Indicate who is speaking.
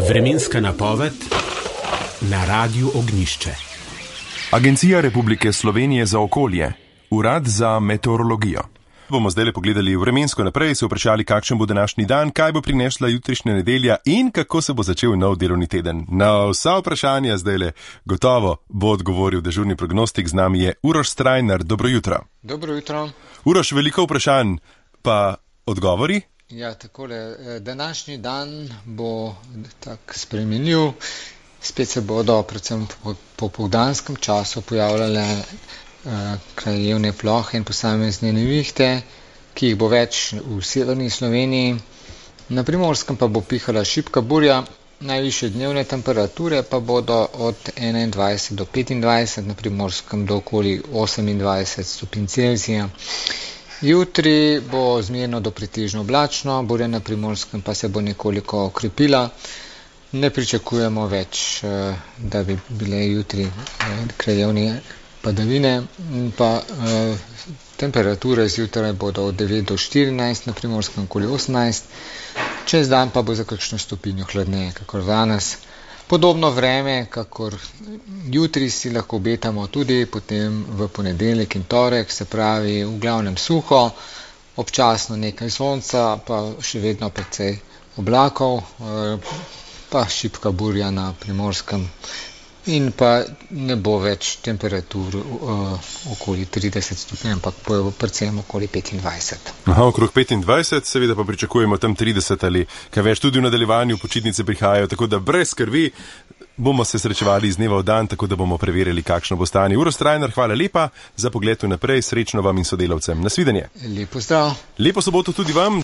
Speaker 1: Vremenska napoved na Radiu Ognjišče.
Speaker 2: Agencija Republike Slovenije za okolje, Urad za meteorologijo. Bomo zdaj pogledali vremensko naprej, se vprašali, kakšen bo današnji dan, kaj bo prinesla jutrišnja nedelja in kako se bo začel nov delovni teden. Na vsa vprašanja zdaj gotovo bo odgovoril dežurni prognostik. Z nami je Uroš Strajnar. Dobro jutro.
Speaker 3: Dobro jutro.
Speaker 2: Uroš, veliko vprašanj, pa odgovori?
Speaker 3: Ja, takole, današnji dan bo tak spremenljiv. Spet se bodo predvsem po popoldanskem času pojavljale krajevne plohe in posamezne nevihte, ki jih bo več v severni Sloveniji. Na Primorskem pa bo pihala šibka burja, najvišje dnevne temperature pa bodo od 21 do 25, na Primorskem do okoli 28 stopinj Celzija. Jutri bo zmerno do pretežno oblačno, burja na Primorskem pa se bo nekoliko okrepila. Ne pričakujemo več, da bi bile jutri krajevne padavine, pa temperature zjutraj bodo od 9 do 14, na Primorskem okoli 18, čez dan pa bo za kakšno stopinjo hladneje, kakor danes. Podobno vreme, kakor jutri si lahko obetamo tudi potem v ponedeljek in torek, se pravi v glavnem suho, občasno nekaj sonca, pa še vedno precej oblakov, pa šibka burja na Primorskem in pa ne bo več temperatur okoli 30 stopinj, ampak bo predvsem okoli 25.
Speaker 2: Aha, okrog 25, seveda pa pričakujemo tam 30 ali kaj več, tudi v nadaljevanju počitnice prihajajo, tako da brez skrbi bomo se srečevali iz dneva v dan, tako da bomo preverili, kakšno bo stanje. Uroš Strajnar, hvala lepa za pogled naprej, srečno vam in sodelavcem. Nasvidenje.
Speaker 3: Lepo zdrav.
Speaker 2: Lepo soboto tudi vam.